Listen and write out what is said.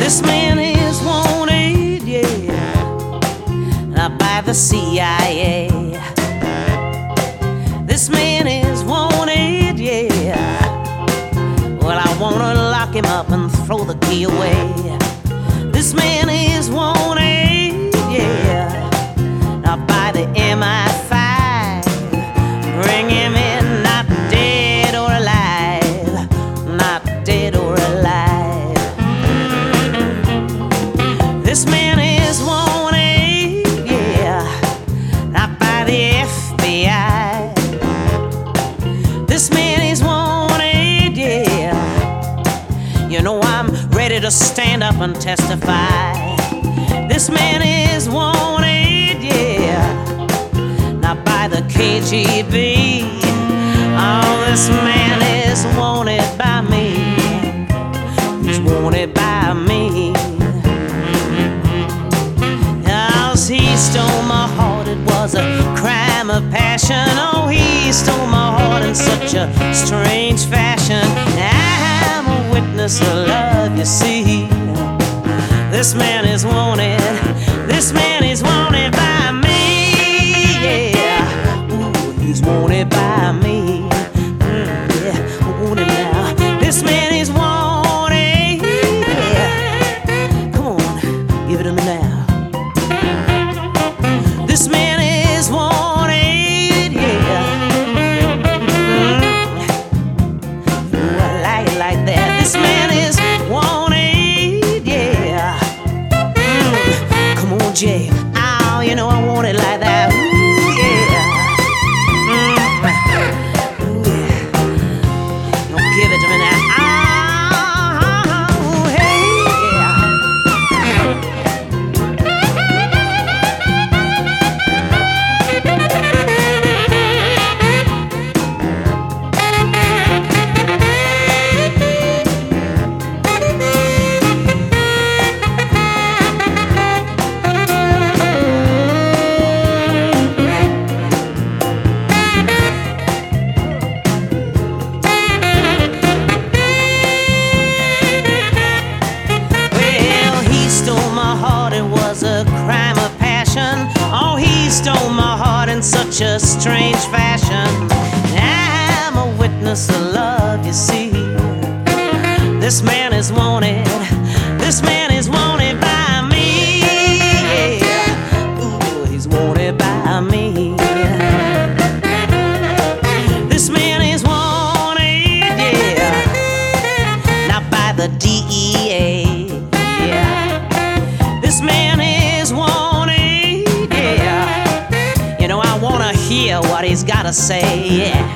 This man is wanted, yeah, by the CIA. This man is wanted, yeah. Well, I wanna lock him up and throw the key away. This man is wanted, yeah, by the MI5. Bring him in, not dead or alive, not dead or alive. This man is wanted, yeah, not by the FBI. This man is wanted, yeah. You know I'm ready to stand up and testify. This man is wanted, yeah, not by the KGB. Oh, this man is wanted by me. He's wanted by me. Cause he stole my heart, it was a crime of passion. Oh, he stole my heart in such a strange fashion. I'm a witness of love, you see. This man is wanted, this man is wanted by me, yeah. Ooh, he's wanted by me, yeah, wanted now. This man is wanted, yeah. Come on, give it to me now. This man is wanted, yeah. Ooh, I like it like that. This man is wanted, yeah. Come on, Jay. Oh, you know I want it like that. Ooh, yeah. Ooh, yeah. Don't give it to me now. Oh, hey, stole my heart in such a strange fashion. I'm a witness of love, you see. This man is wanted, this man is wanted by me, yeah. Ooh, he's wanted by me. This man is wanted, yeah, not by the DEA, yeah. This man is wanted, yeah. You know I wanna hear what he's gotta say, yeah.